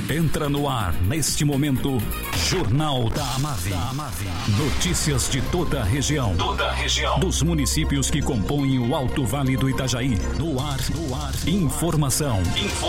Entra no ar, neste momento, Jornal da Amave. Notícias de toda a região. Dos municípios que compõem o Alto Vale do Itajaí. No ar. Informação.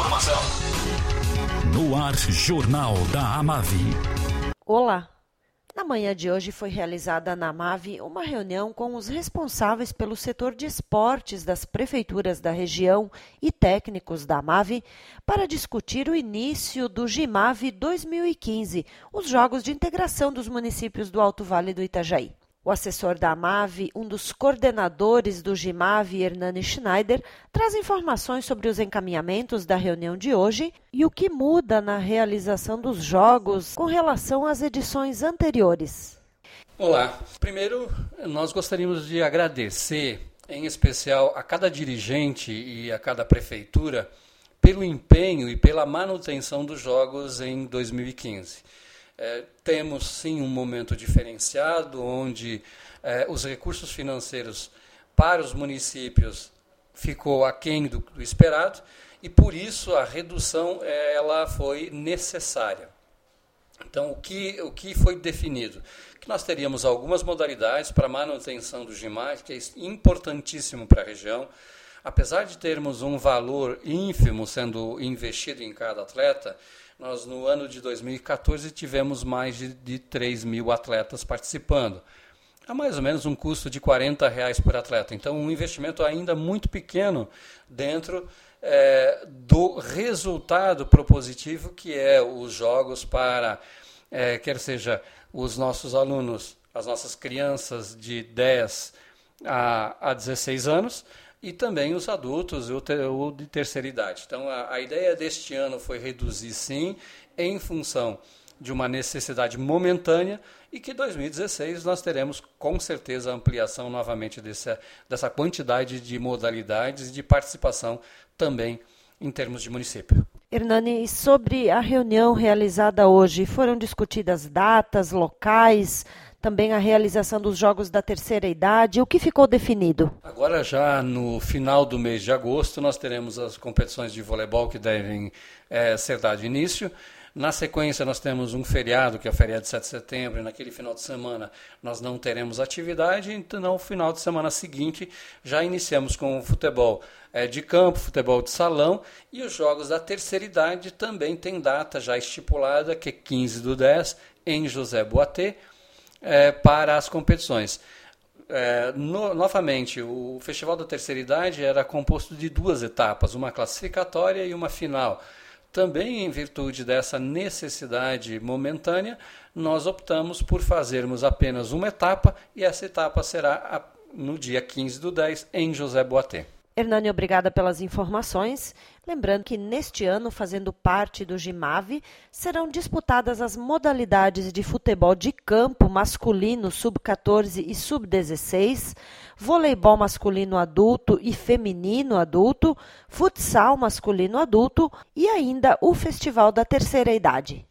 No ar, Jornal da Amave. Olá! Na manhã de hoje foi realizada na Amave uma reunião com os responsáveis pelo setor de esportes das prefeituras da região e técnicos da Amave para discutir o início do GIMAVE 2015, os Jogos de Integração dos Municípios do Alto Vale do Itajaí. O assessor da Amave, um dos coordenadores do GIMAVE, Hernani Schneider, traz informações sobre os encaminhamentos da reunião de hoje e o que muda na realização dos jogos com relação às edições anteriores. Olá, primeiro nós gostaríamos de agradecer, em especial a cada dirigente e a cada prefeitura, pelo empenho e pela manutenção dos jogos em 2015. Temos sim um momento diferenciado, onde os recursos financeiros para os municípios ficou aquém do esperado, e por isso a redução ela foi necessária. Então, o que foi definido? Que nós teríamos algumas modalidades para a manutenção do GIMAVE, que é importantíssimo para a região. Apesar de termos um valor ínfimo sendo investido em cada atleta, nós no ano de 2014 tivemos mais de 3 mil atletas participando. Há mais ou menos um custo de R$40 por atleta. Então, um investimento ainda muito pequeno dentro do resultado propositivo que é os jogos para, quer seja os nossos alunos, as nossas crianças de 10 a 16 anos, e também os adultos ou de terceira idade. Então, a ideia deste ano foi reduzir, sim, em função de uma necessidade momentânea, e que em 2016 nós teremos, com certeza, a ampliação novamente dessa quantidade de modalidades e de participação também em termos de município. Hernani, sobre a reunião realizada hoje, foram discutidas datas, locais, também a realização dos jogos da terceira idade, o que ficou definido? Agora já no final do mês de agosto nós teremos as competições de voleibol que devem ser dado início. Na sequência nós temos um feriado, que é o feriado de 7 de setembro, e naquele final de semana nós não teremos atividade, então no final de semana seguinte já iniciamos com o futebol de campo, futebol de salão, e os jogos da terceira idade também tem data já estipulada, que é 15/10, em José Boatê, para as competições. Novamente, o Festival da Terceira Idade era composto de 2 etapas, uma classificatória e uma final. Também em virtude dessa necessidade momentânea, nós optamos por fazermos apenas uma etapa, e essa etapa será no dia 15/10 em José Boatê. Hernani, obrigada pelas informações. Lembrando que neste ano, fazendo parte do GIMAVE, serão disputadas as modalidades de futebol de campo masculino sub-14 e sub-16, voleibol masculino adulto e feminino adulto, futsal masculino adulto e ainda o Festival da Terceira Idade.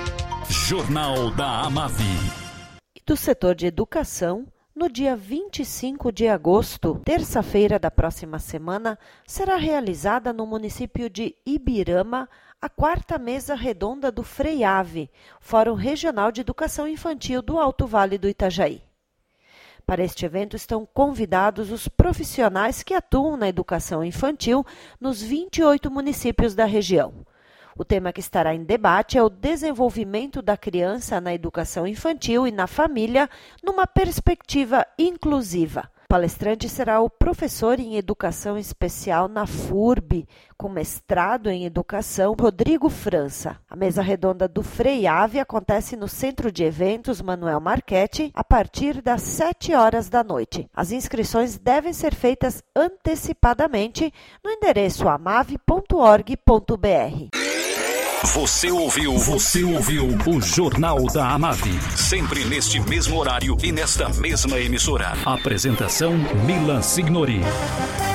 Jornal da Amave. E do setor de educação, no dia 25 de agosto, terça-feira da próxima semana, será realizada no município de Ibirama a 4ª mesa redonda do FREIAVE, Fórum Regional de Educação Infantil do Alto Vale do Itajaí. Para este evento estão convidados os profissionais que atuam na educação infantil nos 28 municípios da região. O tema que estará em debate é o desenvolvimento da criança na educação infantil e na família numa perspectiva inclusiva. O palestrante será o professor em educação especial na FURB, com mestrado em educação, Rodrigo França. A mesa redonda do FREIAVE acontece no Centro de Eventos Manuel Marchetti a partir das 7 horas da noite. As inscrições devem ser feitas antecipadamente no endereço amave.org.br. Você ouviu o Jornal da Amave. Sempre neste mesmo horário e nesta mesma emissora. Apresentação Milan Signori.